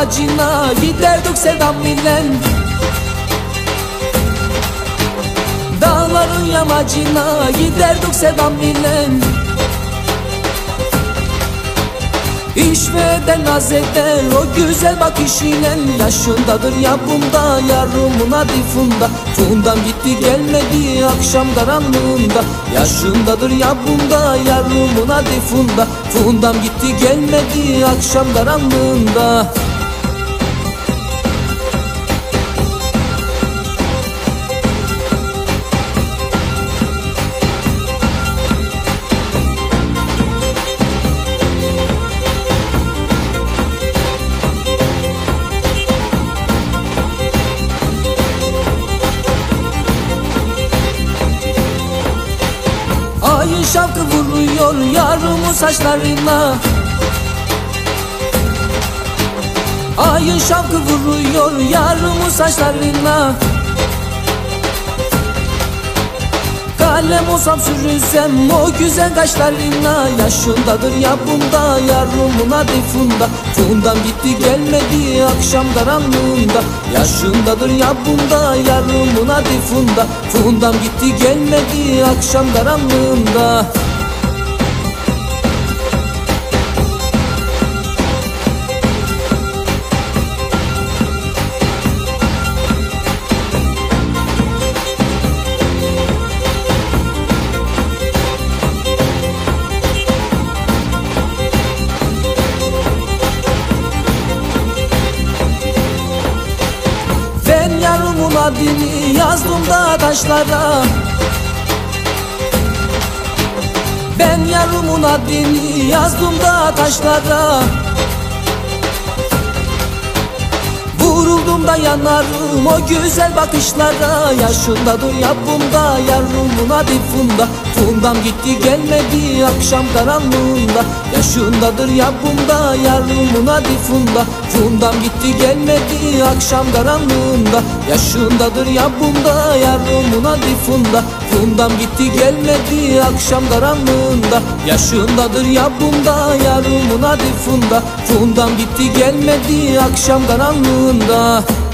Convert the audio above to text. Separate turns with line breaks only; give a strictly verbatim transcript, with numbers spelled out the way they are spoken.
yamacına giderdik sevdam ile. Dağların yamacına giderdik sevdam ile. İşveden naz eder o güzel bakışıyla. Yaşındadır ya bunda yarımın adı Funda. Fundam gitti gelmedi akşam karanlığında. Yaşındadır ya bunda yarımın adı Funda. Fundam gitti gelmedi akşam karanlığında. Ayın şapkı vuruyor yarımın saçlarına. Ayın şapkı vuruyor yarımın saçlarına. Kalem olsam sürürsem o güzel kaşlarına. Yaşındadır ya bunda yarımın adı Funda. Fundam gitti gelmedi akşam karanlığında. Yaşındadır ya bunda yarımın adı Funda. Fundam gitti gelmedi akşam karanlığında. Ben yarımın adını yazdım da taşlara. Ben yarımın adını yazdım da taşlara. Vuruldum da yanarım o güzel bakışlara. Yaşındadır ya bunda yarımın adı Funda. Fundam gitti gelmedi akşam karanlığında. Yaşındadır ya bunda yarımın adı Funda. Fundam gitti gelmedi akşam karanlığında. Yaşındadır ya bunda yarımın adı Funda. Fundam gitti gelmedi akşam karanlığında. Yaşındadır ya bunda yarımın adı Funda. Fundam gitti gelmedi akşam karanlığında.